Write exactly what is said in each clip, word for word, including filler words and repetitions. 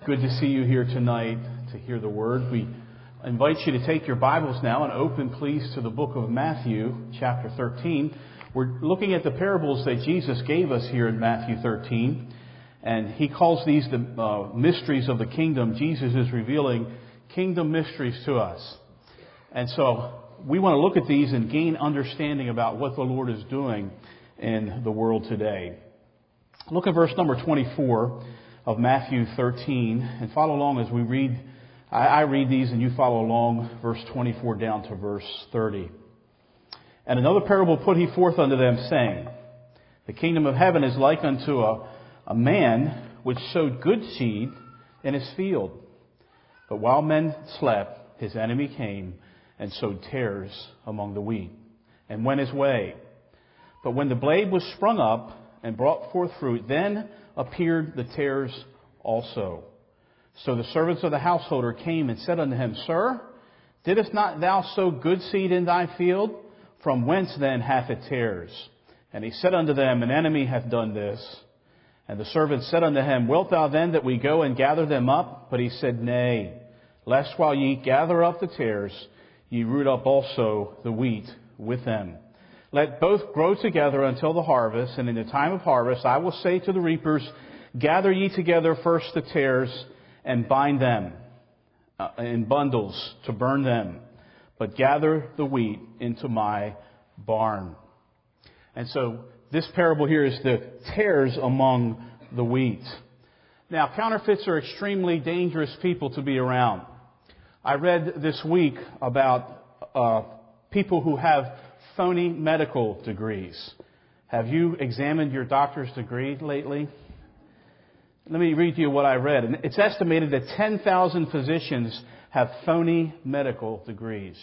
Good to see you here tonight to hear the Word. We invite you to take your Bibles now and open, please, to the book of Matthew, chapter thirteen. We're looking at the parables that Jesus gave us here in Matthew thirteen. And He calls these the uh, mysteries of the kingdom. Jesus is revealing kingdom mysteries to us. And so we want to look at these and gain understanding about what the Lord is doing in the world today. Look at verse number twenty-four of Matthew thirteen and follow along as we read. I, I read these and you follow along, verse twenty-four down to verse thirty. And another parable put he forth unto them, saying, The kingdom of heaven is like unto a, a man which sowed good seed in his field. But while men slept, his enemy came and sowed tares among the wheat, and went his way. But when the blade was sprung up and brought forth fruit, then appeared the tares also. So the servants of the householder came and said unto him, Sir, didst not thou sow good seed in thy field? From whence then hath it tares? And he said unto them, An enemy hath done this. And the servants said unto him, Wilt thou then that we go and gather them up? But he said, Nay, lest while ye gather up the tares, ye root up also the wheat with them. Let both grow together until the harvest, and in the time of harvest I will say to the reapers, Gather ye together first the tares, and bind them uh, in bundles to burn them, but gather the wheat into my barn. And so this parable here is the tares among the wheat. Now, counterfeits are extremely dangerous people to be around. I read this week about uh, people who have phony medical degrees. Have you examined your doctor's degree lately? Let me read you what I read. And it's estimated that ten thousand physicians have phony medical degrees.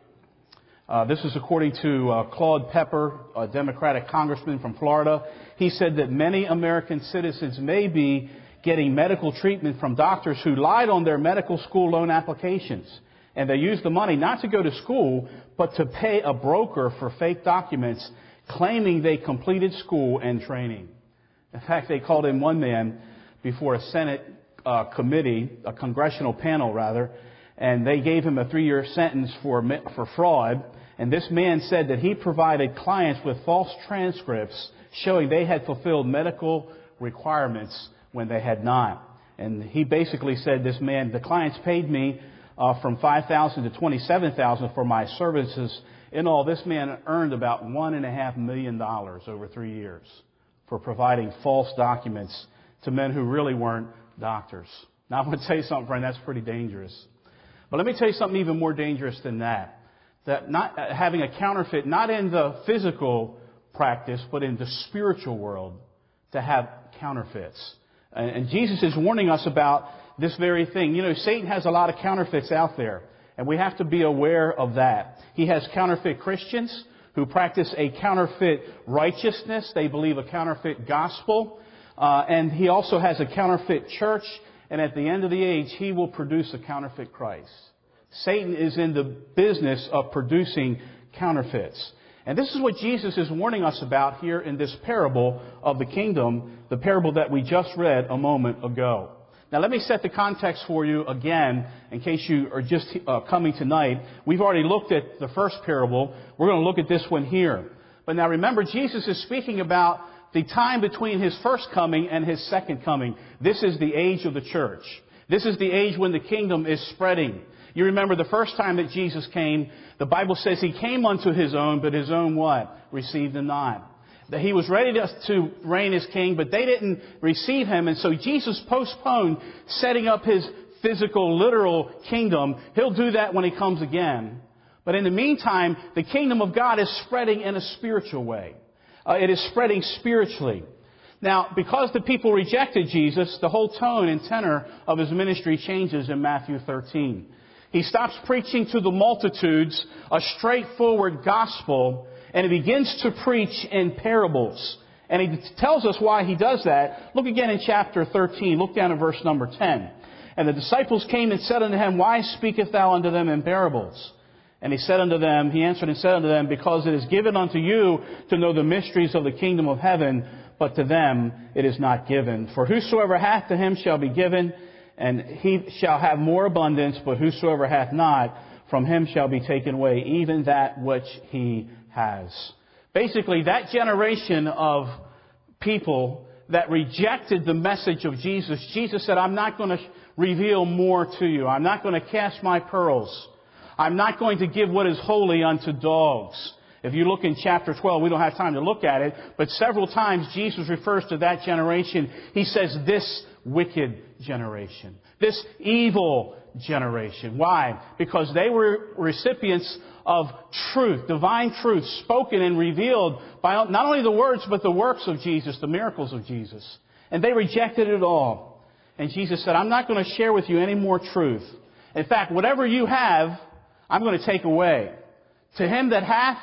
Uh, this is according to uh, Claude Pepper, a Democratic congressman from Florida. He said that many American citizens may be getting medical treatment from doctors who lied on their medical school loan applications. And they used the money not to go to school, but to pay a broker for fake documents claiming they completed school and training. In fact, they called in one man before a Senate uh, committee, a congressional panel rather, and they gave him a three-year sentence for for fraud. And this man said that he provided clients with false transcripts showing they had fulfilled medical requirements when they had not. And he basically said, this man, the clients paid me Uh, from five thousand dollars to twenty-seven thousand dollars for my services. In all, this man earned about one and a half million dollars over three years for providing false documents to men who really weren't doctors. Now, I'm going to tell you something, friend, that's pretty dangerous. But let me tell you something even more dangerous than that. That not uh, having a counterfeit, not in the physical practice, but in the spiritual world, to have counterfeits. And, and Jesus is warning us about this very thing. You know, Satan has a lot of counterfeits out there, and we have to be aware of that. He has counterfeit Christians who practice a counterfeit righteousness. They believe a counterfeit gospel. Uh, and he also has a counterfeit church, and at the end of the age, he will produce a counterfeit Christ. Satan is in the business of producing counterfeits. And this is what Jesus is warning us about here in this parable of the kingdom, the parable that we just read a moment ago. Now, let me set the context for you again, in case you are just uh, coming tonight. We've already looked at the first parable. We're going to look at this one here. But now remember, Jesus is speaking about the time between His first coming and His second coming. This is the age of the church. This is the age when the kingdom is spreading. You remember the first time that Jesus came, the Bible says He came unto His own, but His own what? Received Him not. That He was ready to, to reign as king, but they didn't receive Him. And so Jesus postponed setting up His physical, literal kingdom. He'll do that when He comes again. But in the meantime, the kingdom of God is spreading in a spiritual way. Uh, it is spreading spiritually. Now, because the people rejected Jesus, the whole tone and tenor of His ministry changes in Matthew thirteen. He stops preaching to the multitudes a straightforward gospel, and He begins to preach in parables. And He tells us why He does that. Look again in chapter thirteen. Look down at verse number ten. And the disciples came and said unto Him, Why speakest thou unto them in parables? And He said unto them, He answered and said unto them, Because it is given unto you to know the mysteries of the kingdom of heaven, but to them it is not given. For whosoever hath to him shall be given, and he shall have more abundance, but whosoever hath not, from him shall be taken away even that which he has. Basically, that generation of people that rejected the message of Jesus, Jesus said, I'm not going to reveal more to you. I'm not going to cast my pearls. I'm not going to give what is holy unto dogs. If you look in chapter twelve, we don't have time to look at it, but several times Jesus refers to that generation. He says, this wicked generation, this evil generation. Why? Because they were recipients of truth, divine truth, spoken and revealed by not only the words, but the works of Jesus, the miracles of Jesus. And they rejected it all. And Jesus said, I'm not going to share with you any more truth. In fact, whatever you have, I'm going to take away. To him that hath,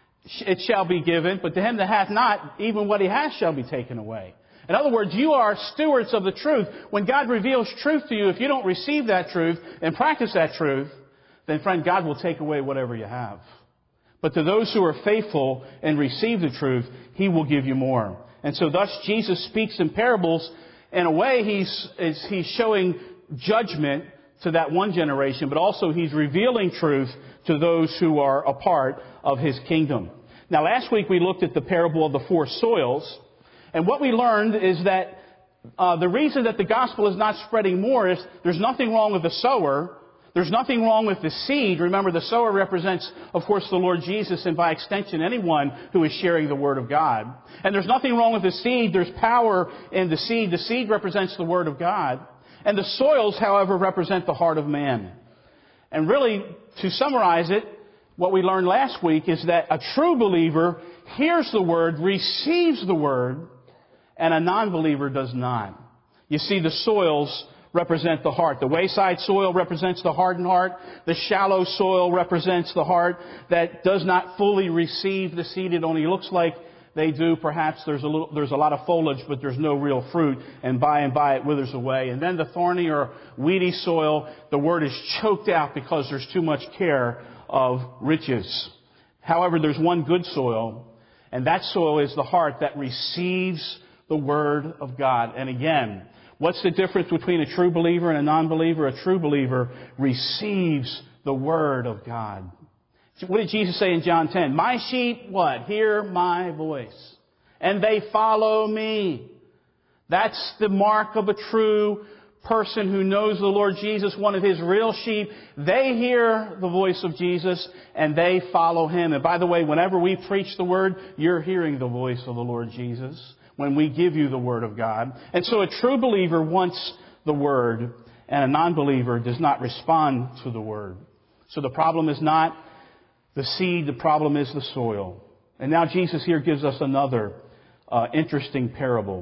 it shall be given, but to him that hath not, even what he has shall be taken away. In other words, you are stewards of the truth. When God reveals truth to you, if you don't receive that truth and practice that truth, then friend, God will take away whatever you have. But to those who are faithful and receive the truth, He will give you more. And so thus Jesus speaks in parables. In a way, He's, he's showing judgment to that one generation, but also He's revealing truth to those who are a part of His kingdom. Now, last week we looked at the parable of the four soils. And what we learned is that uh, the reason that the gospel is not spreading more is there's nothing wrong with the sower. There's nothing wrong with the seed. Remember, the sower represents, of course, the Lord Jesus, and by extension, anyone who is sharing the Word of God. And there's nothing wrong with the seed. There's power in the seed. The seed represents the Word of God. And the soils, however, represent the heart of man. And really, to summarize it, what we learned last week is that a true believer hears the Word, receives the Word, and a non-believer does not. You see, the soils represent the heart. The wayside soil represents the hardened heart. The shallow soil represents the heart that does not fully receive the seed. It only looks like they do. Perhaps there's a little, there's a lot of foliage, but there's no real fruit, and by and by it withers away. And then the thorny or weedy soil, the word is choked out because there's too much care of riches. However, there's one good soil, and that soil is the heart that receives the Word of God. And again, what's the difference between a true believer and a non-believer? A true believer receives the Word of God. What did Jesus say in John ten? My sheep, what? Hear my voice. And they follow me. That's the mark of a true person who knows the Lord Jesus, one of His real sheep. They hear the voice of Jesus and they follow Him. And by the way, whenever we preach the Word, you're hearing the voice of the Lord Jesus when we give you the Word of God. And so a true believer wants the Word, and a non-believer does not respond to the Word. So the problem is not the seed, the problem is the soil. And now Jesus here gives us another uh, interesting parable.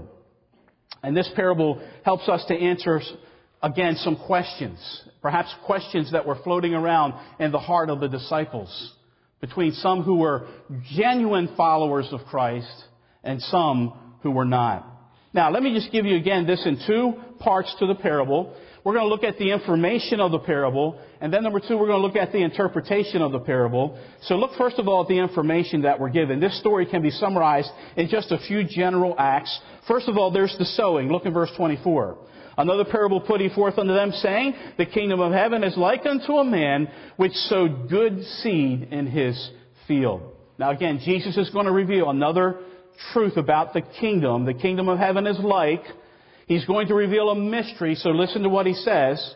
And this parable helps us to answer, again, some questions. Perhaps questions that were floating around in the heart of the disciples, between some who were genuine followers of Christ and some who were not. Now, let me just give you again this in two parts to the parable. We're going to look at the information of the parable, and then number two, we're going to look at the interpretation of the parable. So look first of all at the information that we're given. This story can be summarized in just a few general acts. First of all, there's the sowing. Look in verse twenty-four. Another parable put he forth unto them, saying, the kingdom of heaven is like unto a man which sowed good seed in his field. Now again, Jesus is going to reveal another truth about the kingdom. The kingdom of heaven is like. He's going to reveal a mystery, so listen to what he says.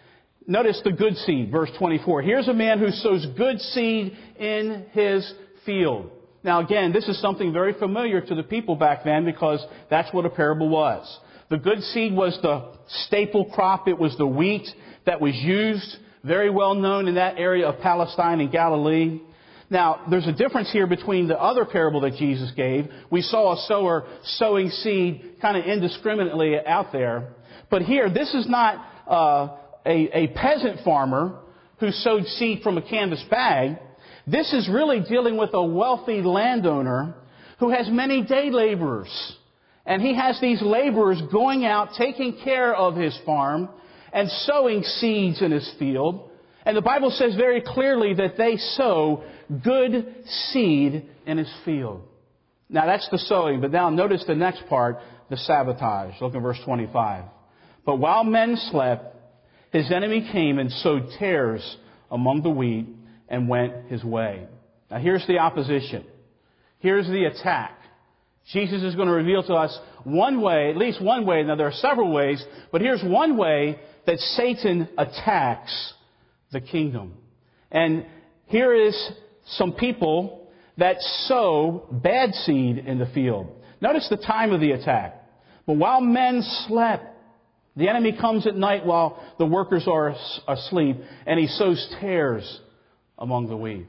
Notice the good seed, verse twenty-four. Here's a man who sows good seed in his field. Now again, this is something very familiar to the people back then because that's what a parable was. The good seed was the staple crop. It was the wheat that was used, very well known in that area of Palestine and Galilee. Now, there's a difference here between the other parable that Jesus gave. We saw a sower sowing seed kind of indiscriminately out there. But here, this is not uh, a, a peasant farmer who sowed seed from a canvas bag. This is really dealing with a wealthy landowner who has many day laborers. And he has these laborers going out, taking care of his farm and sowing seeds in his field. And the Bible says very clearly that they sow good seed in his field. Now that's the sowing, but now notice the next part, the sabotage. Look in verse twenty-five. But while men slept, his enemy came and sowed tares among the wheat and went his way. Now here's the opposition. Here's the attack. Jesus is going to reveal to us one way, at least one way. Now there are several ways, but here's one way that Satan attacks the kingdom. And here is some people that sow bad seed in the field. Notice the time of the attack. But while men slept, the enemy comes at night while the workers are asleep, and he sows tares among the wheat.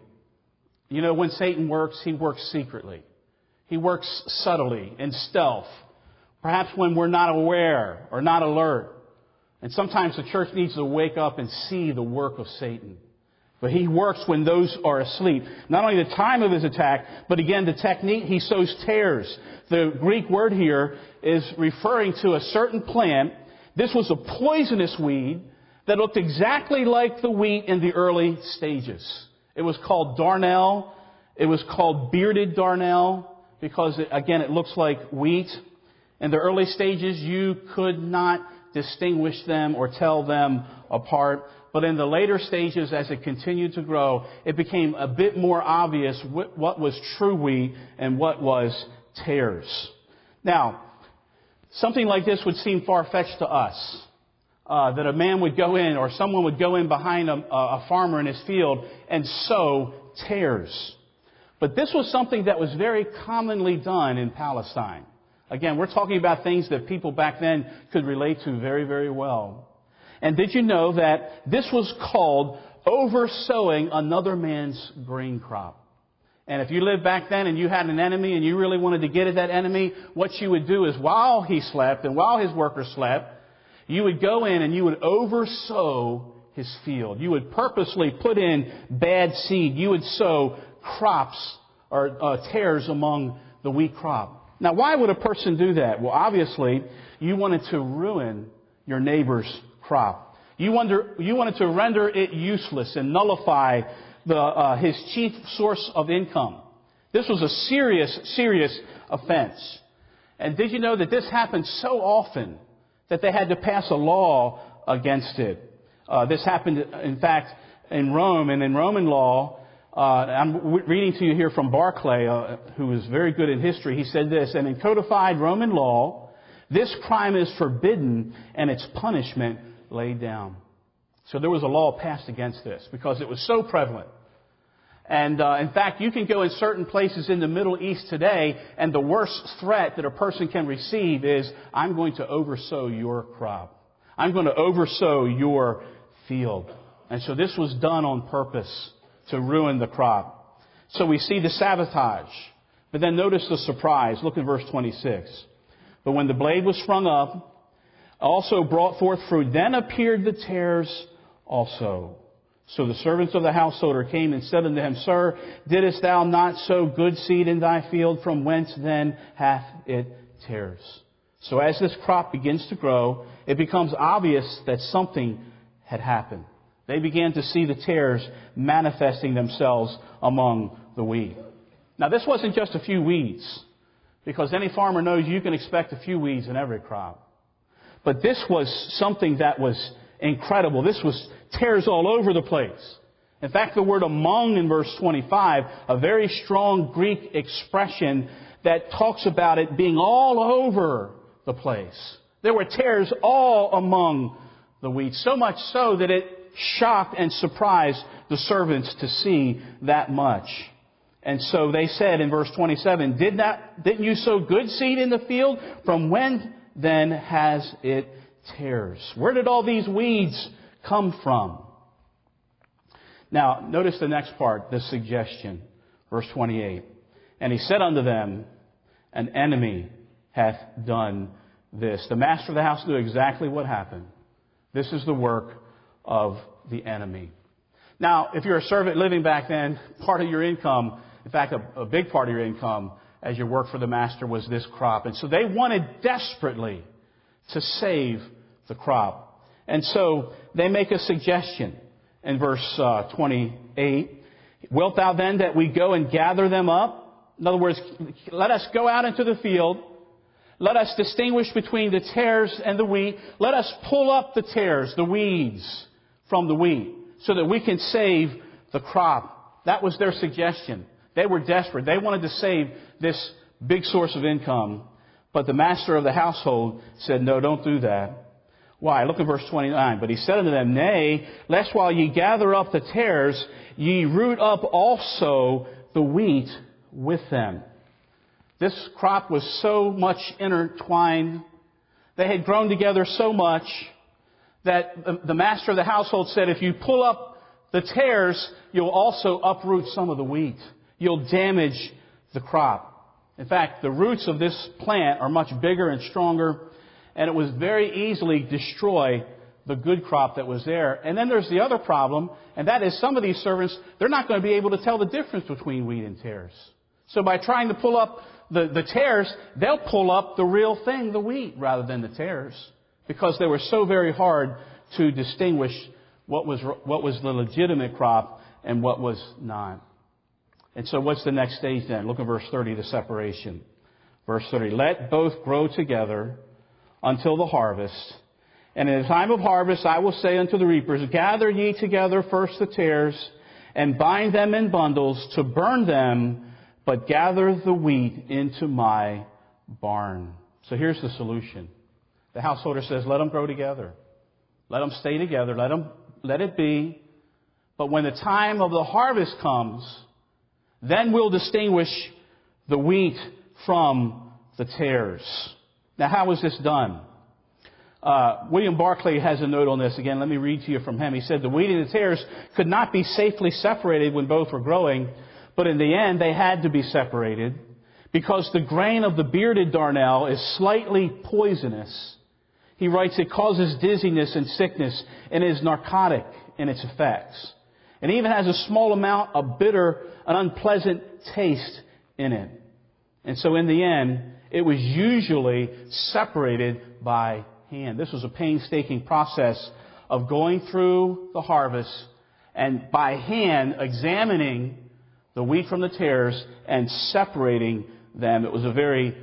You know, when Satan works, he works secretly. He works subtly, in stealth. Perhaps when we're not aware or not alert. And sometimes the church needs to wake up and see the work of Satan. But he works when those are asleep. Not only the time of his attack, but again, the technique, he sows tares. The Greek word here is referring to a certain plant. This was a poisonous weed that looked exactly like the wheat in the early stages. It was called darnel. It was called bearded darnel because, it, again, it looks like wheat. In the early stages, you could not distinguish them or tell them apart. But in the later stages, as it continued to grow, it became a bit more obvious what was true wheat and what was tares. Now, something like this would seem far-fetched to us. Uh, that a man would go in or someone would go in behind a, a farmer in his field and sow tares. But this was something that was very commonly done in Palestine. Again, we're talking about things that people back then could relate to very, very well. And did you know that this was called oversowing another man's grain crop? And if you lived back then and you had an enemy and you really wanted to get at that enemy, what you would do is while he slept and while his workers slept, you would go in and you would oversow his field. You would purposely put in bad seed. You would sow crops or uh, tares among the wheat crop. Now, why would a person do that? Well, obviously, you wanted to ruin your neighbor's crop. You, wonder, you wanted to render it useless and nullify the, uh, his chief source of income. This was a serious, serious offense. And did you know that this happened so often that they had to pass a law against it? Uh, this happened, in fact, in Rome. And in Roman law, uh, I'm reading to you here from Barclay, uh, who is very good in history. He said this, and in codified Roman law, this crime is forbidden and its punishment laid down. So there was a law passed against this because it was so prevalent. And uh, in fact, you can go in certain places in the Middle East today, and the worst threat that a person can receive is, I'm going to oversow your crop. I'm going to oversow your field. And so this was done on purpose to ruin the crop. So we see the sabotage. But then notice the surprise. Look at verse twenty-six. But when the blade was sprung up, also brought forth fruit, then appeared the tares also. So the servants of the householder came and said unto him, Sir, didst thou not sow good seed in thy field? From whence then hath it tares? So as this crop begins to grow, it becomes obvious that something had happened. They began to see the tares manifesting themselves among the wheat. Now this wasn't just a few weeds, because any farmer knows you can expect a few weeds in every crop. But this was something that was incredible. This was tares all over the place. In fact, the word among in verse twenty-five, a very strong Greek expression that talks about it being all over the place. There were tares all among the wheat, so much so that it shocked and surprised the servants to see that much. And so they said in verse twenty-seven, Did not, didn't you sow good seed in the field? From when then has it tares? Where did all these weeds come from? Now, notice the next part, the suggestion. Verse twenty-eight. And he said unto them, An enemy hath done this. The master of the house knew exactly what happened. This is the work of the enemy. Now, if you're a servant living back then, part of your income, in fact, a, a big part of your income as you work for the master was this crop. And so they wanted desperately to save the crop. And so they make a suggestion in verse uh, twenty-eight. Wilt thou then that we go and gather them up? In other words, let us go out into the field. Let us distinguish between the tares and the wheat. Let us pull up the tares, the weeds, from the wheat, so that we can save the crop. That was their suggestion. They were desperate. They wanted to save this big source of income. But the master of the household said, no, don't do that. Why? Look at verse twenty-nine. But he said unto them, Nay, lest while ye gather up the tares, ye root up also the wheat with them. This crop was so much intertwined. They had grown together so much that the, the master of the household said, if you pull up the tares, you'll also uproot some of the wheat. You'll damage the crop. In fact, the roots of this plant are much bigger and stronger, and it would very easily destroy the good crop that was there. And then there's the other problem, and that is some of these servants, they're not going to be able to tell the difference between wheat and tares. So by trying to pull up the, the tares, they'll pull up the real thing, the wheat, rather than the tares, because they were so very hard to distinguish what was what was the legitimate crop and what was not. And so what's the next stage then? Look at verse thirty, the separation. Verse thirty, let both grow together until the harvest. And in the time of harvest I will say unto the reapers, gather ye together first the tares, and bind them in bundles to burn them, but gather the wheat into my barn. So here's the solution. The householder says, let them grow together. Let them stay together. Let them, let it be. But when the time of the harvest comes, then we'll distinguish the wheat from the tares. Now, how was this done? Uh, William Barclay has a note on this. Again, let me read to you from him. He said, the wheat and the tares could not be safely separated when both were growing, but in the end they had to be separated because the grain of the bearded darnel is slightly poisonous. He writes, it causes dizziness and sickness and is narcotic in its effects. It even has a small amount of bitter, an unpleasant taste in it. And so in the end, it was usually separated by hand. This was a painstaking process of going through the harvest and by hand examining the wheat from the tares and separating them. It was a very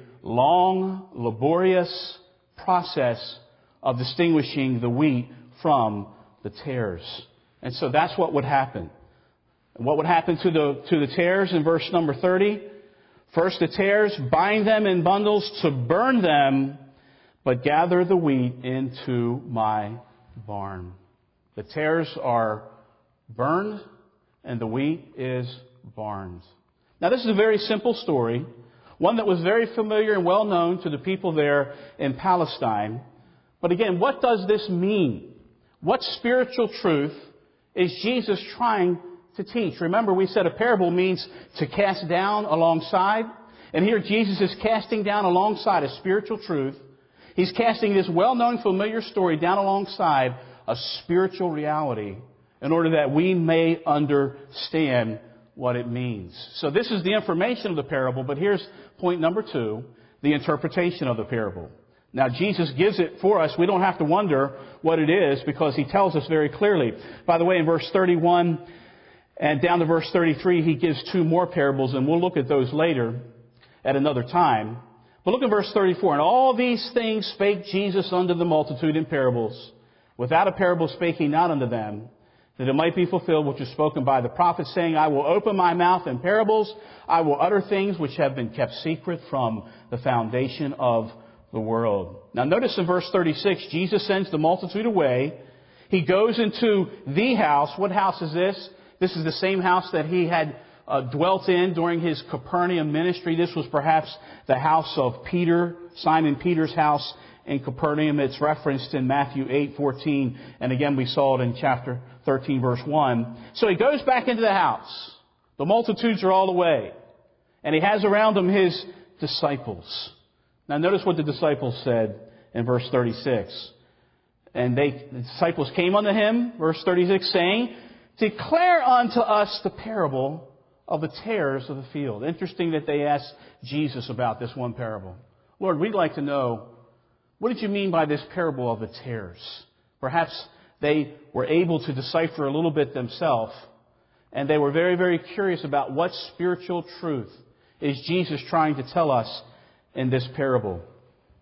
long, laborious process of distinguishing the wheat from the tares. And so that's what would happen. And what would happen to the, to the tares in verse number thirty? First the tares, bind them in bundles to burn them, but gather the wheat into my barn. The tares are burned and the wheat is barned. Now this is a very simple story, one that was very familiar and well known to the people there in Palestine. But again, what does this mean? What spiritual truth is Jesus trying to teach? Remember, we said a parable means to cast down alongside. And here Jesus is casting down alongside a spiritual truth. He's casting this well-known, familiar story down alongside a spiritual reality in order that we may understand what it means. So this is the information of the parable, but here's point number two, the interpretation of the parable. Now, Jesus gives it for us. We don't have to wonder what it is because He tells us very clearly. By the way, in verse thirty-one and down to verse thirty-three, He gives two more parables, and we'll look at those later at another time. But look at verse thirty-four. And all these things spake Jesus unto the multitude in parables. Without a parable spake He not unto them, that it might be fulfilled which was spoken by the prophet, saying, I will open my mouth in parables. I will utter things which have been kept secret from the foundation of the world. Now notice in verse thirty-six, Jesus sends the multitude away. He goes into the house. What house is this? This is the same house that He had uh, dwelt in during His Capernaum ministry. This was perhaps the house of Peter, Simon Peter's house in Capernaum. It's referenced in Matthew eight fourteen, and again we saw it in chapter thirteen, verse one. So He goes back into the house. The multitudes are all away, and He has around Him His disciples. Now notice what the disciples said in verse thirty-six. And they, the disciples came unto Him, verse thirty-six, saying, declare unto us the parable of the tares of the field. Interesting that they asked Jesus about this one parable. Lord, we'd like to know, what did you mean by this parable of the tares? Perhaps they were able to decipher a little bit themselves, and they were very, very curious about what spiritual truth is Jesus trying to tell us in this parable.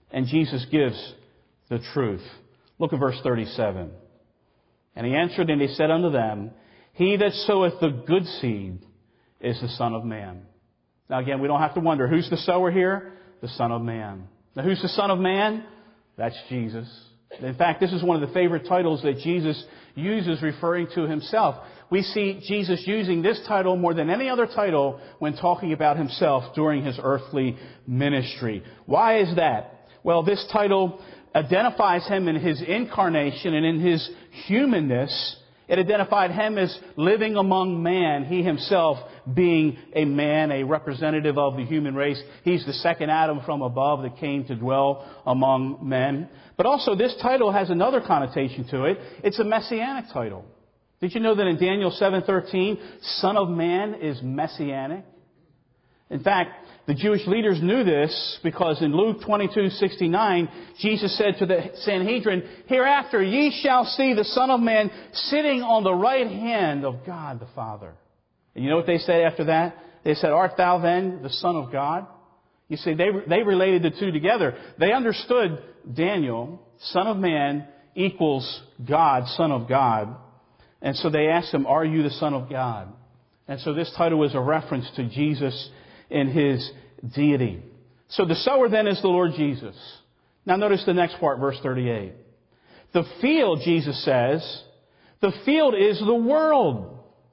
And Jesus gives the truth. Look at verse thirty-seven. And he answered and he said unto them, He that soweth the good seed is the Son of Man. Now again, we don't have to wonder, who's the sower here? The Son of Man. Now who's the Son of Man? That's Jesus. In fact, this is one of the favorite titles that Jesus uses referring to himself. We see Jesus using this title more than any other title when talking about himself during his earthly ministry. Why is that? Well, this title identifies him in his incarnation and in his humanness. It identified him as living among man, he himself being a man, a representative of the human race. He's the second Adam from above that came to dwell among men. But also this title has another connotation to it. It's a messianic title. Did you know that in Daniel seven thirteen, Son of Man is messianic? In fact, the Jewish leaders knew this because in Luke twenty-two sixty-nine, Jesus said to the Sanhedrin, Hereafter ye shall see the Son of Man sitting on the right hand of God the Father. And you know what they said after that? They said, Art thou then the Son of God? You see, they, they related the two together. They understood Daniel, Son of Man, equals God, Son of God. And so they asked him, Are you the Son of God? And so this title is a reference to Jesus in his deity. So the sower then is the Lord Jesus. Now notice the next part, verse thirty-eight. The field, Jesus says, the field is the world.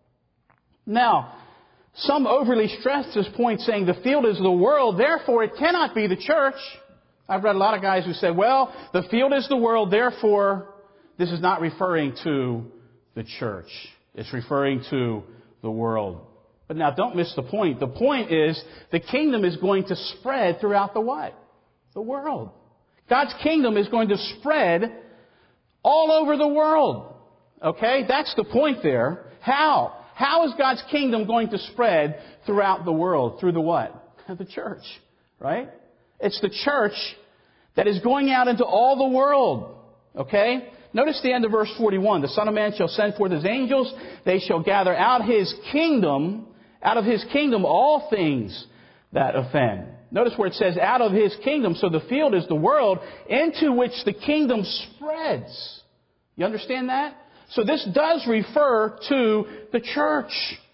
Now, some overly stress this point saying the field is the world, therefore it cannot be the church. I've read a lot of guys who say, well, the field is the world, therefore this is not referring to the church. It's referring to the world. But now don't miss the point. The point is the kingdom is going to spread throughout the what? The world. God's kingdom is going to spread all over the world. Okay? That's the point there. How? How is God's kingdom going to spread throughout the world? Through the what? The church. Right? It's the church that is going out into all the world. Okay? Notice the end of verse forty-one. The Son of Man shall send forth his angels. They shall gather out his kingdom, out of his kingdom all things that offend. Notice where it says out of his kingdom. So the field is the world into which the kingdom spreads. You understand that? So this does refer to the church.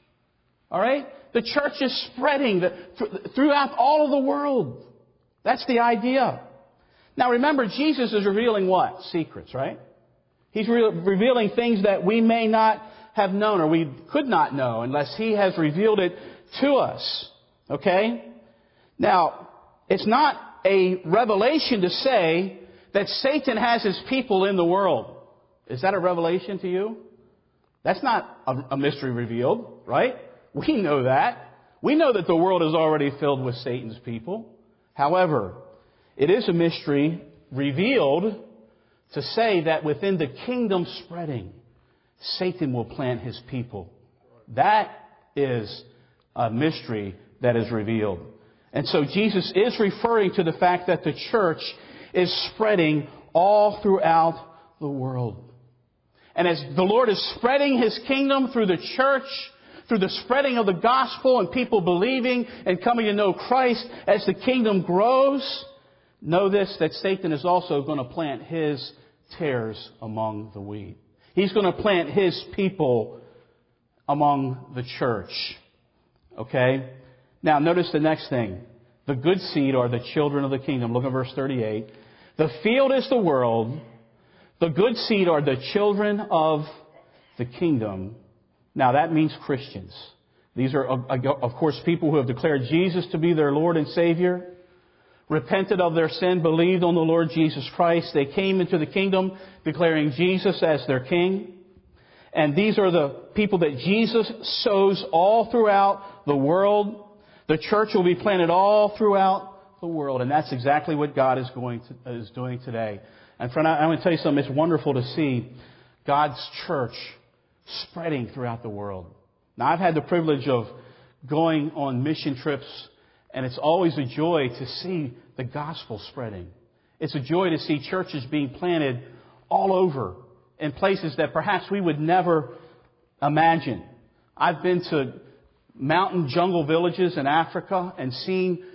All right? The church is spreading throughout all of the world. That's the idea. Now remember, Jesus is revealing what? Secrets, right? He's re- revealing things that we may not have known or we could not know unless He has revealed it to us. Okay? Now, it's not a revelation to say that Satan has his people in the world. Is that a revelation to you? That's not a, a mystery revealed, right? We know that. We know that the world is already filled with Satan's people. However, it is a mystery revealed to say that within the kingdom spreading, Satan will plant his people. That is a mystery that is revealed. And so Jesus is referring to the fact that the church is spreading all throughout the world. And as the Lord is spreading His kingdom through the church, through the spreading of the gospel and people believing and coming to know Christ, as the kingdom grows, know this, that Satan is also going to plant his tares among the wheat. He's going to plant his people among the church. Okay? Now, notice the next thing. The good seed are the children of the kingdom. Look at verse thirty-eight. The field is the world. The good seed are the children of the kingdom. Now, that means Christians. These are, of course, people who have declared Jesus to be their Lord and Savior, repented of their sin, believed on the Lord Jesus Christ. They came into the kingdom declaring Jesus as their King. And these are the people that Jesus sows all throughout the world. The church will be planted all throughout the world. And that's exactly what God is going to, is doing today. And friend, I, I'm going to tell you something. It's wonderful to see God's church spreading throughout the world. Now, I've had the privilege of going on mission trips, and it's always a joy to see the gospel spreading. It's a joy to see churches being planted all over in places that perhaps we would never imagine. I've been to mountain jungle villages in Africa and seen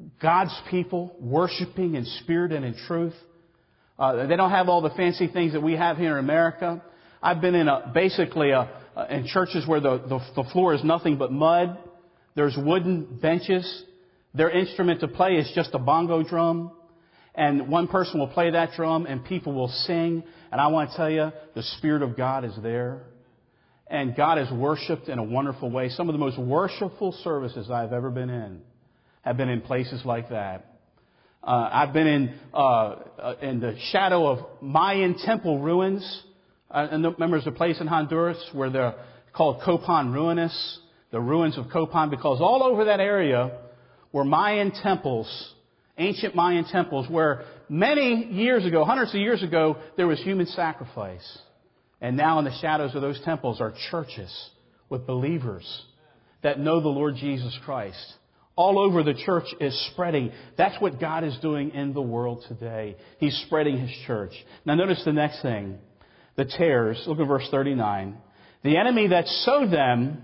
God's people worshiping in spirit and in truth. Uh, they don't have all the fancy things that we have here in America. I've been in a, basically a, uh, in churches where the, the, the floor is nothing but mud. There's wooden benches. Their instrument to play is just a bongo drum. And one person will play that drum and people will sing. And I want to tell you, the Spirit of God is there. And God is worshiped in a wonderful way. Some of the most worshipful services I've ever been in have been in places like that. Uh, I've been in uh, uh, in the shadow of Mayan temple ruins. Uh, and remember, there's a place in Honduras where they're called Copan Ruinas, the ruins of Copan, because all over that area were Mayan temples, ancient Mayan temples, where many years ago, hundreds of years ago, there was human sacrifice. And now in the shadows of those temples are churches with believers that know the Lord Jesus Christ. All over the church is spreading. That's what God is doing in the world today. He's spreading His church. Now notice the next thing. The tares. Look at verse thirty-nine. The enemy that sowed them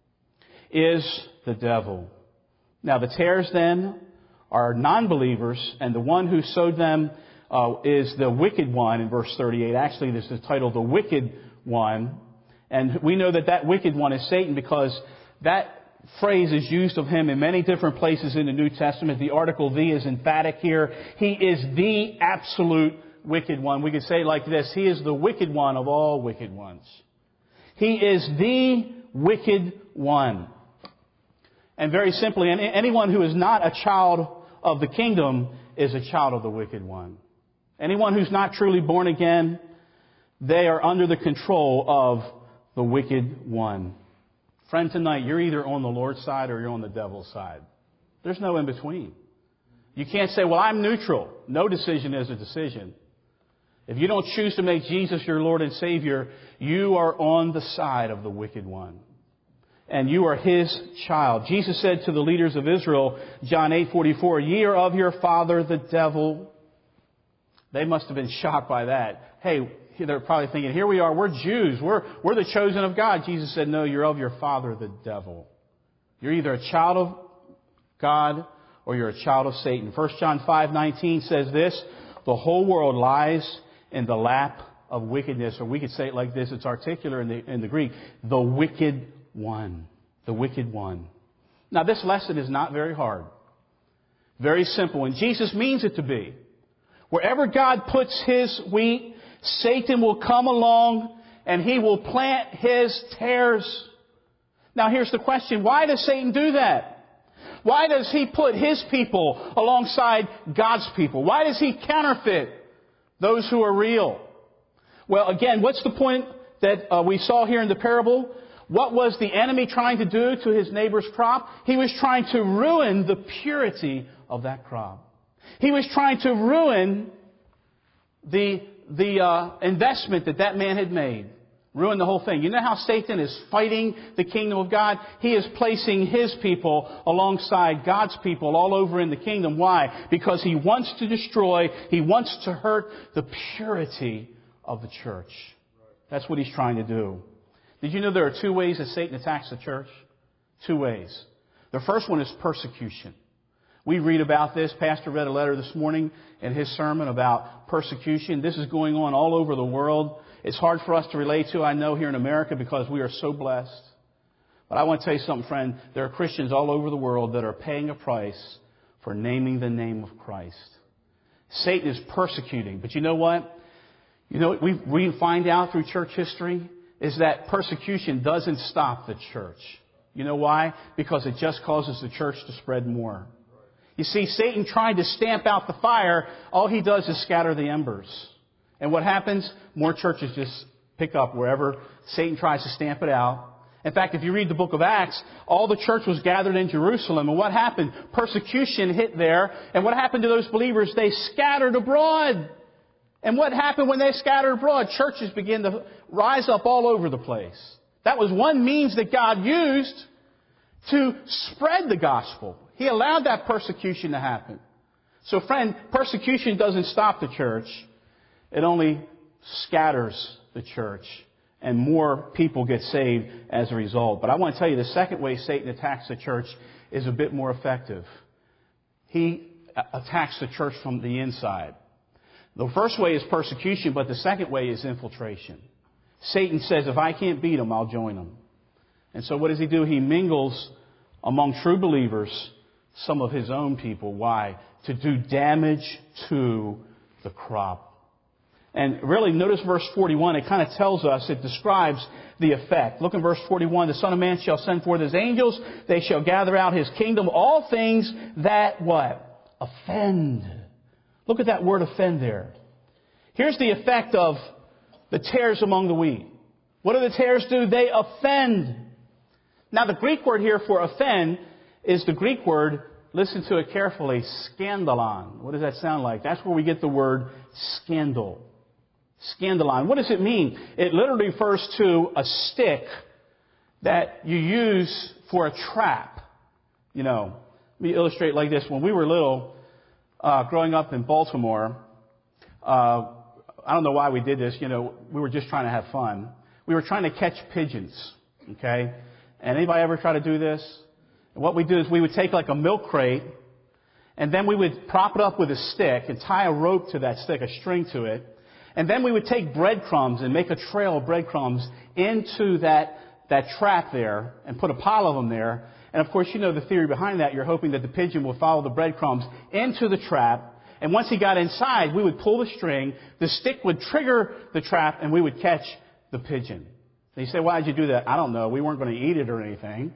is the devil. Now the tares then are non-believers, and the one who sowed them uh, is the wicked one in verse thirty-eight. Actually, this is titled the wicked one. And we know that that wicked one is Satan because that phrase is used of him in many different places in the New Testament. The article the is emphatic here. He is the absolute wicked one. We could say it like this. He is the wicked one of all wicked ones. He is the wicked one. And very simply, anyone who is not a child of the kingdom is a child of the wicked one. Anyone who's not truly born again, they are under the control of the wicked one. Friend, tonight, you're either on the Lord's side or you're on the devil's side. There's no in between. You can't say, well, I'm neutral. No decision is a decision. If you don't choose to make Jesus your Lord and Savior, you are on the side of the wicked one. And you are His child. Jesus said to the leaders of Israel, John eight forty-four, ye are of your father, the devil. They must have been shocked by that. Hey, they're probably thinking, here we are, we're Jews, we're, we're the chosen of God. Jesus said, no, you're of your father, the devil. You're either a child of God or you're a child of Satan. First John five nineteen says this, the whole world lies in the lap of wickedness. Or we could say it like this, it's articular in the, in the Greek, the wicked one. The wicked one. Now this lesson is not very hard. Very simple. And Jesus means it to be. Wherever God puts His wheat, Satan will come along and he will plant his tares. Now here's the question. Why does Satan do that? Why does he put his people alongside God's people? Why does he counterfeit those who are real? Well, again, what's the point that uh, we saw here in the parable? What was the enemy trying to do to his neighbor's crop? He was trying to ruin the purity of that crop. He was trying to ruin the the uh, investment that that man had made. Ruin the whole thing. You know how Satan is fighting the kingdom of God? He is placing his people alongside God's people all over in the kingdom. Why? Because he wants to destroy, he wants to hurt the purity of the church. That's what he's trying to do. Did you know there are two ways that Satan attacks the church? Two ways. The first one is persecution. We read about this. Pastor read a letter this morning in his sermon about persecution. This is going on all over the world. It's hard for us to relate to, I know, here in America because we are so blessed. But I want to tell you something, friend. There are Christians all over the world that are paying a price for naming the name of Christ. Satan is persecuting. But you know what? You know what we, we find out through church history is that persecution doesn't stop the church. You know why? Because it just causes the church to spread more. You see, Satan tried to stamp out the fire. All he does is scatter the embers. And what happens? More churches just pick up wherever Satan tries to stamp it out. In fact, if you read the book of Acts, all the church was gathered in Jerusalem. And what happened? Persecution hit there. And what happened to those believers? They scattered abroad. And what happened when they scattered abroad? Churches began to rise up all over the place. That was one means that God used to spread the gospel. He allowed that persecution to happen. So friend, persecution doesn't stop the church. It only scatters the church. And more people get saved as a result. But I want to tell you the second way Satan attacks the church is a bit more effective. he attacks the church from the inside. The first way is persecution, but the second way is infiltration. Satan says, if I can't beat them, I'll join them. And so what does he do? He mingles among true believers some of his own people. Why? To do damage to the crop. And really, notice verse forty-one. It kind of tells us, it describes the effect. Look in verse forty-one. The Son of Man shall send forth his angels. They shall gather out his kingdom. All things that what? Offend. Look at that word offend there. Here's the effect of the tares among the wheat. What do the tares do? They offend. Now, the Greek word here for offend is the Greek word, listen to it carefully, scandalon. What does that sound like? That's where we get the word scandal. Scandalon. What does it mean? It literally refers to a stick that you use for a trap. You know, let me illustrate like this. When we were little, uh, growing up in Baltimore, uh, I don't know why we did this. You know, we were just trying to have fun. We were trying to catch pigeons. Okay? And anybody ever try to do this? And what we do is we would take like a milk crate, and then we would prop it up with a stick and tie a rope to that stick, a string to it. And then we would take breadcrumbs and make a trail of breadcrumbs into that, that trap there and put a pile of them there. And of course, you know the theory behind that. You're hoping that the pigeon will follow the breadcrumbs into the trap. And once he got inside, we would pull the string, the stick would trigger the trap, and we would catch the pigeon. And you say, why did you do that? I don't know. We weren't going to eat it or anything.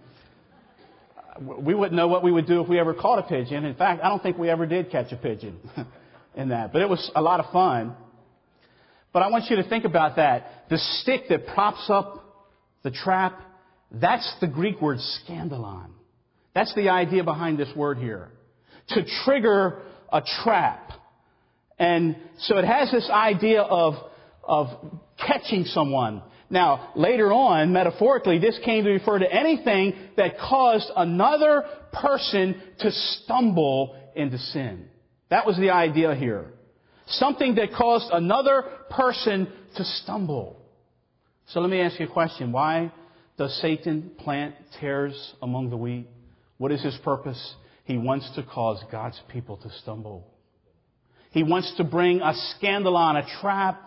We wouldn't know what we would do if we ever caught a pigeon. In fact, I don't think we ever did catch a pigeon in that. But it was a lot of fun. But I want you to think about that. The stick that props up the trap, that's the Greek word scandalon. That's the idea behind this word here. To trigger a trap. And so it has this idea of, of catching someone. Now, later on, metaphorically, this came to refer to anything that caused another person to stumble into sin. That was the idea here. Something that caused another person to stumble. So let me ask you a question. Why does Satan plant tares among the wheat? What is his purpose? He wants to cause God's people to stumble. He wants to bring a scandalon, a trap.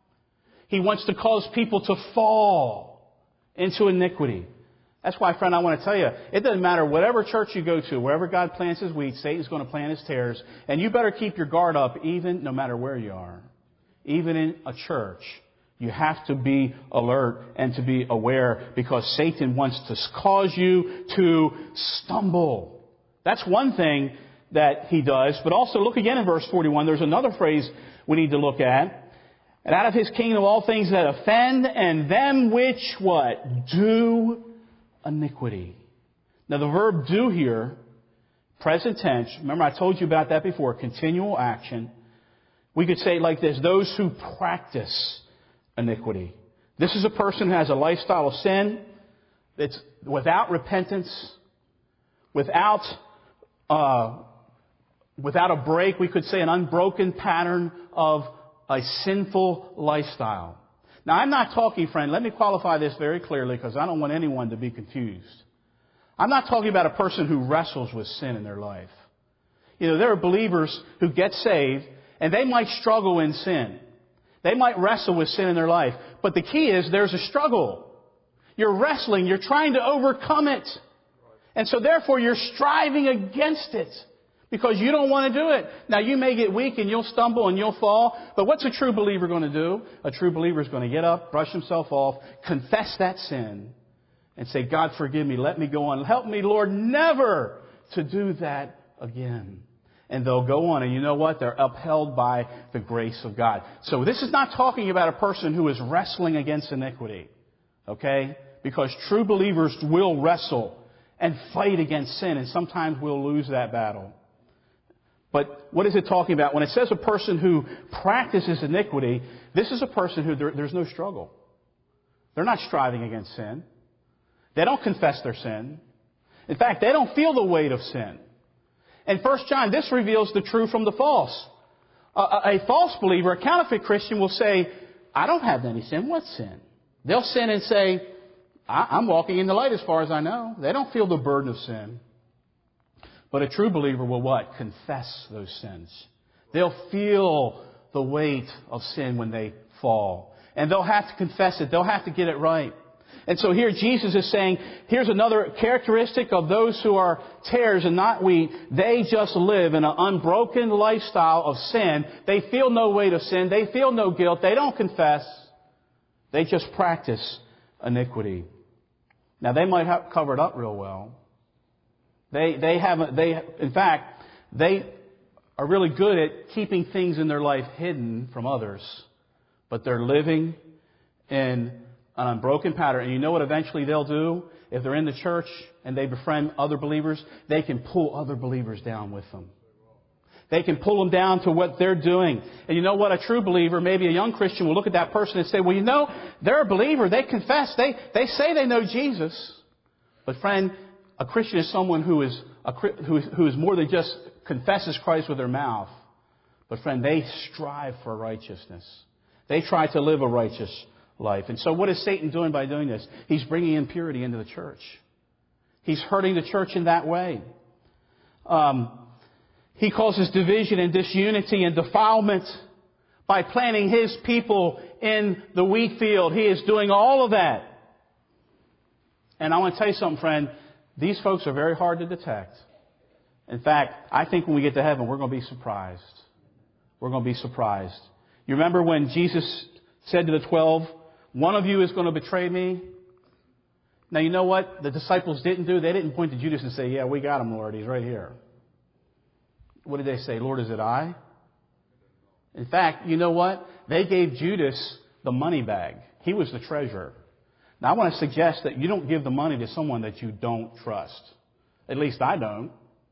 He wants to cause people to fall into iniquity. That's why, friend, I want to tell you, it doesn't matter whatever church you go to, wherever God plants his wheat, Satan's going to plant his tares. And you better keep your guard up, even no matter where you are. Even in a church, you have to be alert and to be aware, because Satan wants to cause you to stumble. That's one thing that he does. But also look again in verse forty-one. There's another phrase we need to look at. And out of his kingdom all things that offend, and them which what? Do iniquity. Now the verb do here, present tense. Remember I told you about that before. Continual action. We could say it like this. Those who practice iniquity. This is a person who has a lifestyle of sin. It's without repentance. Without, uh, without a break. We could say an unbroken pattern of a sinful lifestyle. Now, I'm not talking, friend, let me qualify this very clearly, because I don't want anyone to be confused. I'm not talking about a person who wrestles with sin in their life. You know, there are believers who get saved, and they might struggle in sin. They might wrestle with sin in their life. But the key is there's a struggle. You're wrestling. You're trying to overcome it. And so, therefore, you're striving against it. Because you don't want to do it. Now, you may get weak and you'll stumble and you'll fall. But what's a true believer going to do? A true believer is going to get up, brush himself off, confess that sin, and say, God, forgive me. Let me go on. Help me, Lord, never to do that again. And they'll go on. And you know what? They're upheld by the grace of God. So this is not talking about a person who is wrestling against iniquity. Okay? Because true believers will wrestle and fight against sin. And sometimes we'll lose that battle. But what is it talking about? When it says a person who practices iniquity, this is a person who there, there's no struggle. They're not striving against sin. They don't confess their sin. In fact, they don't feel the weight of sin. In First John, this reveals the true from the false. A, a, a false believer, a counterfeit Christian, will say, I don't have any sin. What sin? They'll sin and say, I, I'm walking in the light as far as I know. They don't feel the burden of sin. But a true believer will what? Confess those sins. They'll feel the weight of sin when they fall. And they'll have to confess it. They'll have to get it right. And so here Jesus is saying, here's another characteristic of those who are tares and not wheat. They just live in an unbroken lifestyle of sin. They feel no weight of sin. They feel no guilt. They don't confess. They just practice iniquity. Now, they might have covered up real well. They, they haven't, they, in fact, they are really good at keeping things in their life hidden from others. But they're living in an unbroken pattern. And you know what eventually they'll do? If they're in the church and they befriend other believers, they can pull other believers down with them. They can pull them down to what they're doing. And you know what? A true believer, maybe a young Christian, will look at that person and say, well, you know, they're a believer. They confess. They, they say they know Jesus. But friend, a Christian is someone who is, a, who, who is more than just confesses Christ with their mouth. But friend, they strive for righteousness. They try to live a righteous life. And so what is Satan doing by doing this? He's bringing impurity into the church. He's hurting the church in that way. Um, he causes division and disunity and defilement by planting his people in the wheat field. He is doing all of that. And I want to tell you something, friend. These folks are very hard to detect. In fact, I think when we get to heaven, we're going to be surprised. We're going to be surprised. You remember when Jesus said to the twelve, one of you is going to betray me? Now, you know what the disciples didn't do? They didn't point to Judas and say, yeah, we got him, Lord. He's right here. What did they say? Lord, is it I? In fact, you know what? They gave Judas the money bag. He was the treasurer. Now, I want to suggest that you don't give the money to someone that you don't trust. At least I don't.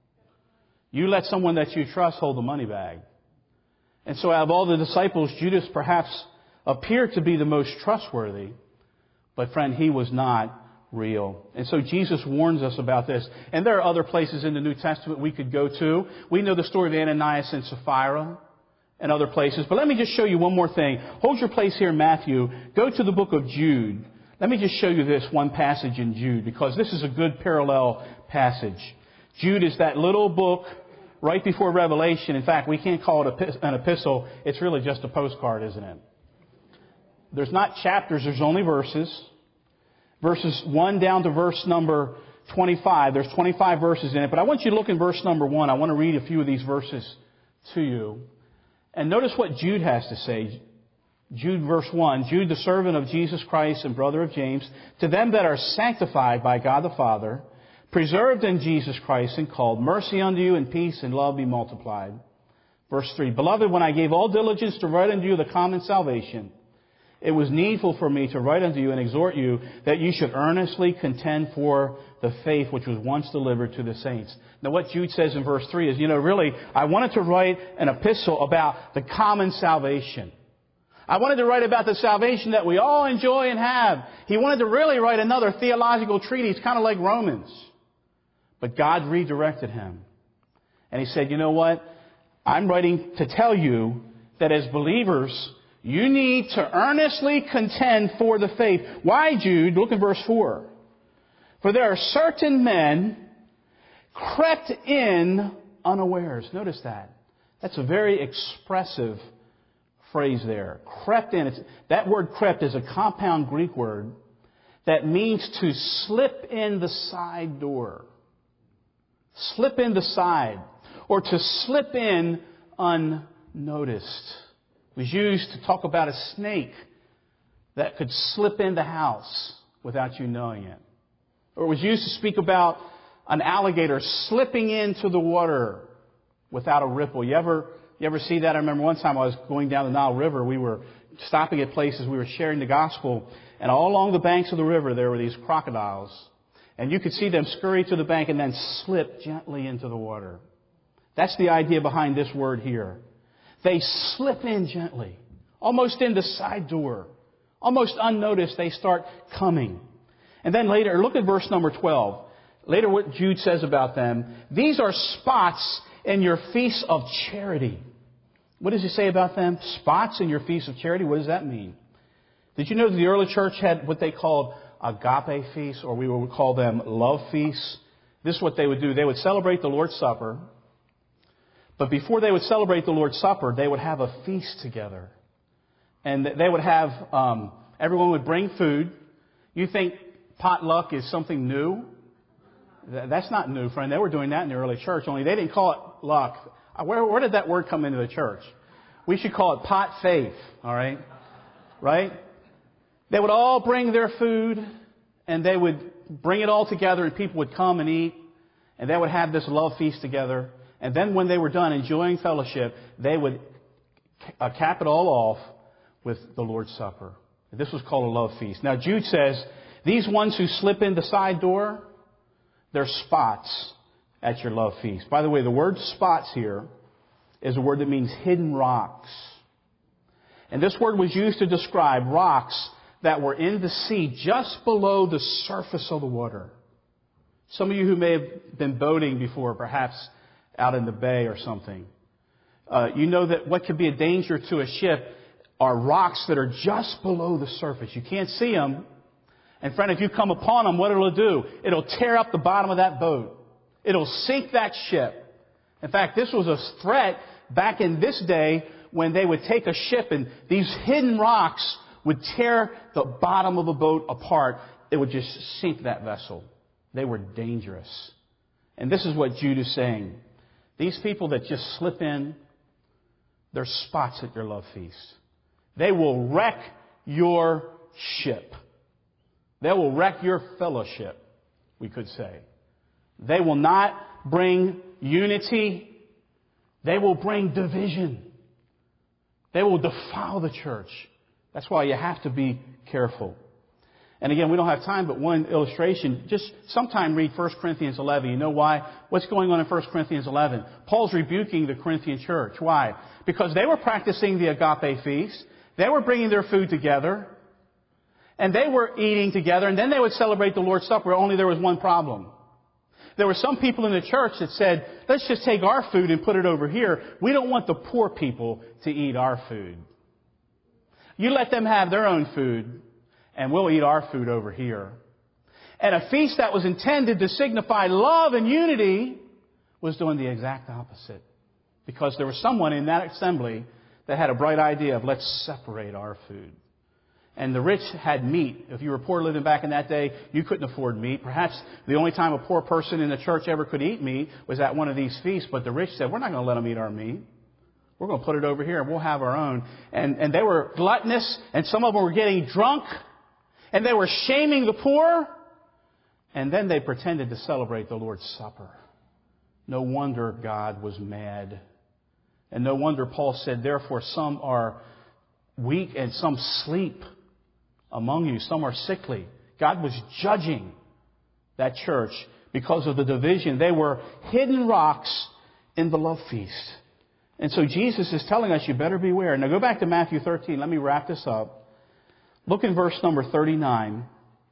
You let someone that you trust hold the money bag. And so out of all the disciples, Judas perhaps appeared to be the most trustworthy. But friend, he was not real. And so Jesus warns us about this. And there are other places in the New Testament we could go to. We know the story of Ananias and Sapphira and other places. But let me just show you one more thing. Hold your place here in Matthew. Go to the book of Jude. Let me just show you this one passage in Jude, because this is a good parallel passage. Jude is that little book right before Revelation. In fact, we can't call it an epistle. It's really just a postcard, isn't it? There's not chapters. There's only verses. Verses one down to verse number twenty-five. There's twenty-five verses in it. But I want you to look in verse number one. I want to read a few of these verses to you. And notice what Jude has to say. Jude verse one. Jude, the servant of Jesus Christ and brother of James, to them that are sanctified by God the Father, preserved in Jesus Christ and called, mercy unto you and peace and love be multiplied. Verse three. Beloved, when I gave all diligence to write unto you the common salvation, it was needful for me to write unto you and exhort you that you should earnestly contend for the faith which was once delivered to the saints. Now what Jude says in verse three is, you know, really, I wanted to write an epistle about the common salvation. I wanted to write about the salvation that we all enjoy and have. He wanted to really write another theological treatise, kind of like Romans. But God redirected him. And he said, you know what? I'm writing to tell you that as believers, you need to earnestly contend for the faith. Why, Jude? Look at verse four. For there are certain men crept in unawares. Notice that. That's a very expressive phrase there. Crept in. It's, that word crept is a compound Greek word that means to slip in the side door. Slip in the side. Or to slip in unnoticed. It was used to talk about a snake that could slip in the house without you knowing it. Or it was used to speak about an alligator slipping into the water without a ripple. You ever, you ever see that? I remember one time I was going down the Nile River. We were stopping at places. We were sharing the gospel. And all along the banks of the river there were these crocodiles. And you could see them scurry to the bank and then slip gently into the water. That's the idea behind this word here. They slip in gently, almost in the side door. Almost unnoticed, they start coming. And then later, look at verse number twelve. Later what Jude says about them. These are spots in your feasts of charity. What does he say about them? Spots in your feasts of charity? What does that mean? Did you know that the early church had what they called agape feasts, or we would call them love feasts? This is what they would do. They would celebrate the Lord's Supper. But before they would celebrate the Lord's Supper, they would have a feast together. And they would have, um, everyone would bring food. You think potluck is something new? That's not new, friend. They were doing that in the early church, only they didn't call it luck. Where, where did that word come into the church? We should call it pot faith, all right? Right? They would all bring their food, and they would bring it all together, and people would come and eat, and they would have this love feast together. And then when they were done enjoying fellowship, they would uh, cap it all off with the Lord's Supper. This was called a love feast. Now Jude says, these ones who slip in the side door, they're spots at your love feast. By the way, the word spots here is a word that means hidden rocks. And this word was used to describe rocks that were in the sea just below the surface of the water. Some of you who may have been boating before, perhaps out in the bay or something, uh, you know that what could be a danger to a ship are rocks that are just below the surface. You can't see them. And friend, if you come upon them, what it'll do? It'll tear up the bottom of that boat. It'll sink that ship. In fact, this was a threat back in this day when they would take a ship and these hidden rocks would tear the bottom of a boat apart. It would just sink that vessel. They were dangerous. And this is what Jude is saying. These people that just slip in, they're spots at your love feast. They will wreck your ship. They will wreck your fellowship, we could say. They will not bring unity. They will bring division. They will defile the church. That's why you have to be careful. And again, we don't have time, but one illustration. Just sometime read First Corinthians eleven. You know why? What's going on in First Corinthians eleven? Paul's rebuking the Corinthian church. Why? Because they were practicing the agape feast. They were bringing their food together. And they were eating together. And then they would celebrate the Lord's Supper, only there was one problem. There were some people in the church that said, let's just take our food and put it over here. We don't want the poor people to eat our food. You let them have their own food, and we'll eat our food over here. And a feast that was intended to signify love and unity was doing the exact opposite. Because there was someone in that assembly that had a bright idea of let's separate our food. And the rich had meat. If you were poor living back in that day, you couldn't afford meat. Perhaps the only time a poor person in the church ever could eat meat was at one of these feasts. But the rich said, we're not going to let them eat our meat. We're going to put it over here and we'll have our own. And, and they were gluttonous, and some of them were getting drunk, and they were shaming the poor. And then they pretended to celebrate the Lord's Supper. No wonder God was mad. And no wonder Paul said, therefore some are weak and some sleep among you. Some are sickly. God was judging that church because of the division. They were hidden rocks in the love feast. And so Jesus is telling us you better beware. Now go back to Matthew thirteen. Let me wrap this up. Look in verse number thirty-nine.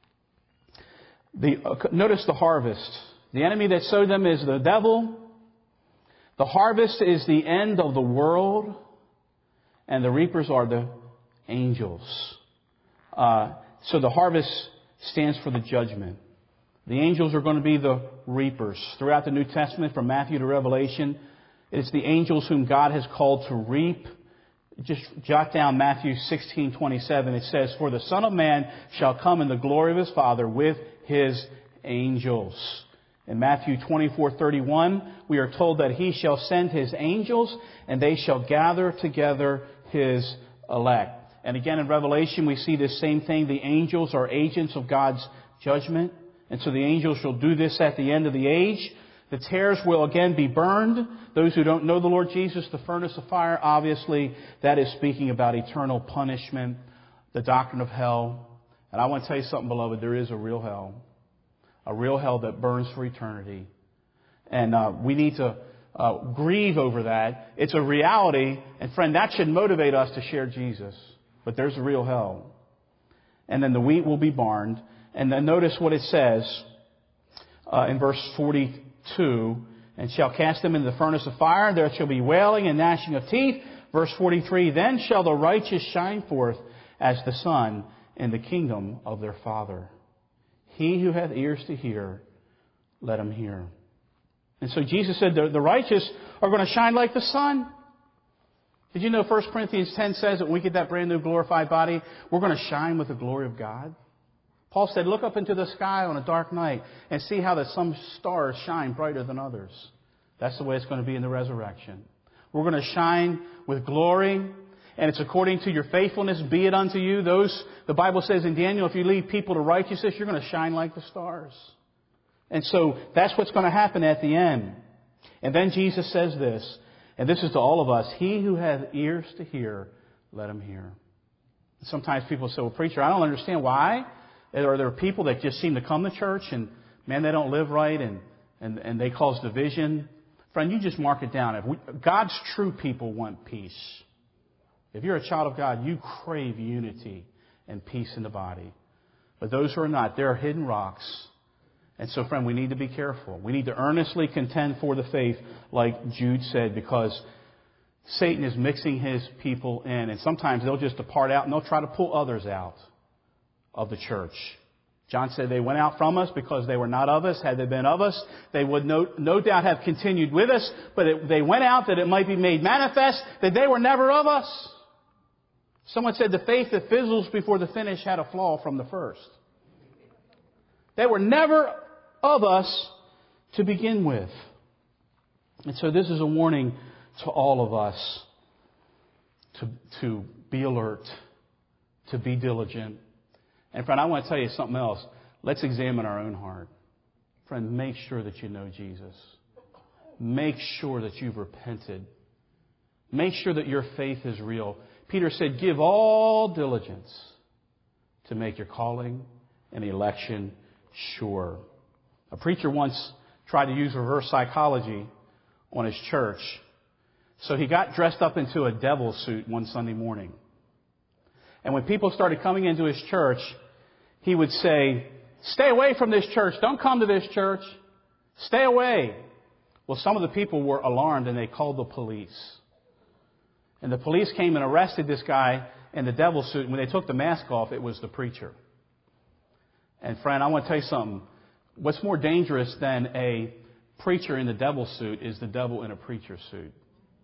The, uh, notice the harvest. The enemy that sowed them is the devil. The harvest is the end of the world. And the reapers are the angels. Uh, so the harvest stands for the judgment. The angels are going to be the reapers. Throughout the New Testament, from Matthew to Revelation, it's the angels whom God has called to reap. Just jot down Matthew sixteen twenty-seven. It says, for the Son of Man shall come in the glory of His Father with His angels. In Matthew twenty-four thirty-one, we are told that He shall send His angels and they shall gather together His elect. And again in Revelation we see this same thing. The angels are agents of God's judgment. And so the angels shall do this at the end of the age. The tares will again be burned. Those who don't know the Lord Jesus, the furnace of fire, obviously that is speaking about eternal punishment, the doctrine of hell. And I want to tell you something, beloved, there is a real hell. A real hell that burns for eternity. And uh, we need to uh, grieve over that. It's a reality. And friend, that should motivate us to share Jesus. But there's a real hell. And then the wheat will be barned. And then notice what it says uh, in verse forty-two. And shall cast them into the furnace of fire. And there shall be wailing and gnashing of teeth. Verse forty-three. Then shall the righteous shine forth as the sun in the kingdom of their Father. He who hath ears to hear, let them hear. And so Jesus said the, the righteous are going to shine like the sun. Did you know First Corinthians ten says that when we get that brand new glorified body, we're going to shine with the glory of God? Paul said, look up into the sky on a dark night and see how that some stars shine brighter than others. That's the way it's going to be in the resurrection. We're going to shine with glory, and it's according to your faithfulness, be it unto you. Those, the Bible says in Daniel, if you lead people to righteousness, you're going to shine like the stars. And so that's what's going to happen at the end. And then Jesus says this, and this is to all of us, he who has ears to hear, let him hear. Sometimes people say, well, preacher, I don't understand why. Are there people that just seem to come to church and, man, they don't live right and, and, and they cause division? Friend, you just mark it down. If we, God's true people want peace. If you're a child of God, you crave unity and peace in the body. But those who are not, there are hidden rocks. And so, friend, we need to be careful. We need to earnestly contend for the faith, like Jude said, because Satan is mixing his people in. And sometimes they'll just depart out and they'll try to pull others out of the church. John said they went out from us because they were not of us. Had they been of us, they would no, no doubt have continued with us. But it, they went out that it might be made manifest that they were never of us. Someone said the faith that fizzles before the finish had a flaw from the first. They were never of us to begin with. And so this is a warning to all of us to, to be alert, to be diligent. And friend, I want to tell you something else. Let's examine our own heart. Friend, make sure that you know Jesus. Make sure that you've repented. Make sure that your faith is real. Peter said, give all diligence to make your calling and election sure. A preacher once tried to use reverse psychology on his church. So he got dressed up into a devil suit one Sunday morning. And when people started coming into his church, he would say, stay away from this church. Don't come to this church. Stay away. Well, some of the people were alarmed and they called the police. And the police came and arrested this guy in the devil suit. And when they took the mask off, it was the preacher. And friend, I want to tell you something. What's more dangerous than a preacher in the devil suit is the devil in a preacher suit.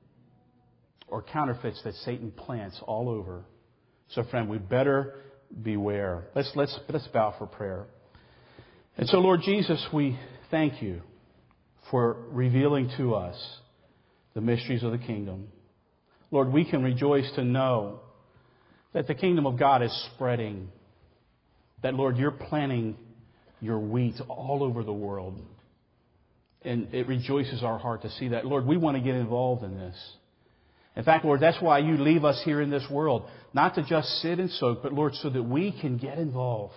Or counterfeits that Satan plants all over. So friend, we better beware. Let's, let's, let's bow for prayer. And so Lord Jesus, we thank you for revealing to us the mysteries of the kingdom. Lord, we can rejoice to know that the kingdom of God is spreading. That, Lord, you're planting your wheat all over the world. And it rejoices our heart to see that. Lord, we want to get involved in this. In fact, Lord, that's why you leave us here in this world. Not to just sit and soak, but, Lord, so that we can get involved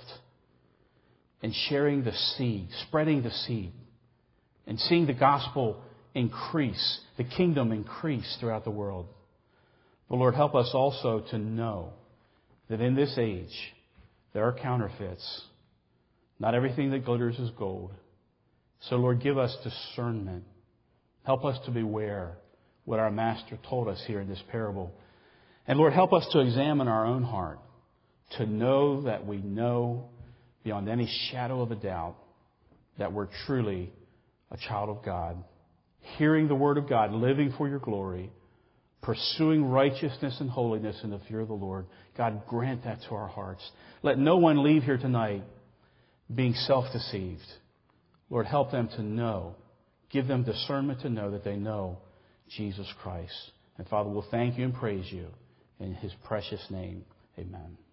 in sharing the seed, spreading the seed, and seeing the gospel increase, the kingdom increase throughout the world. But, Lord, help us also to know that in this age, there are counterfeits. Not everything that glitters is gold. So, Lord, give us discernment. Help us to beware what our Master told us here in this parable. And, Lord, help us to examine our own heart, to know that we know beyond any shadow of a doubt that we're truly a child of God, hearing the Word of God, living for your glory, pursuing righteousness and holiness in the fear of the Lord. God, grant that to our hearts. Let no one leave here tonight being self-deceived. Lord, help them to know. Give them discernment to know that they know Jesus Christ. And Father, we'll thank you and praise you in His precious name. Amen.